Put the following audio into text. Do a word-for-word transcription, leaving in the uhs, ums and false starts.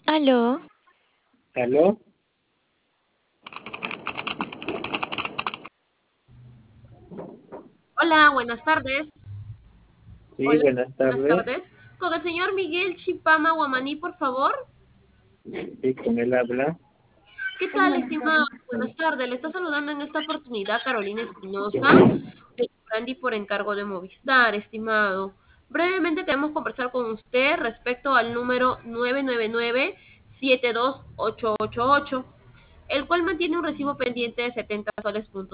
Aló, ¿Aló? Hola, buenas tardes. Sí, Hola, buenas buenas tardes. tardes. Con el señor Miguel Chipama Guamaní, por favor. Sí, con él habla. ¿Qué tal, estimado? Buenas tardes. Le está saludando en esta oportunidad Carolina Espinosa, de Brandy por encargo de Movistar, estimado. Brevemente queremos conversar con usted respecto al número nueve nueve nueve siete dos ocho ocho ocho, el cual mantiene un recibo pendiente de setenta soles punto